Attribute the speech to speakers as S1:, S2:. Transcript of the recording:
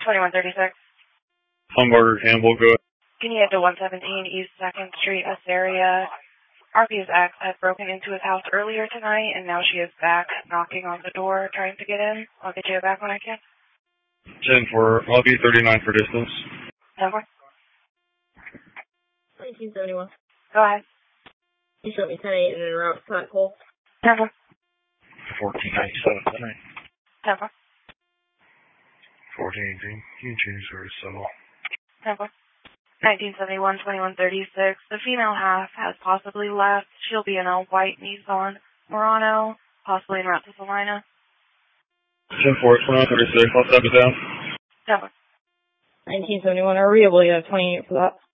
S1: 2136.
S2: Humber, Campbell, go ahead.
S1: Can you head to 117 East 2nd Street, Assyria? RP's ex had broken into his house earlier tonight, and now she is back knocking on the door, trying to get in. I'll get you back when I can.
S2: 10-4, I'll be 39 for distance.
S1: 10-4.
S3: 1971.
S1: Go ahead.
S3: You showed me 10-8 and then route Scott Cole.
S1: 10-4.
S2: 1497,
S1: 10-4.
S2: 1418, can you change service settle?
S1: 10-4. 1971-2136. The female half has possibly left. She'll be in a white Nissan Murano, possibly en route to Salina.
S2: 10-4, 2136, I'll step it down.
S1: 10-4.
S3: 1971. Are we able to get a 28 for that?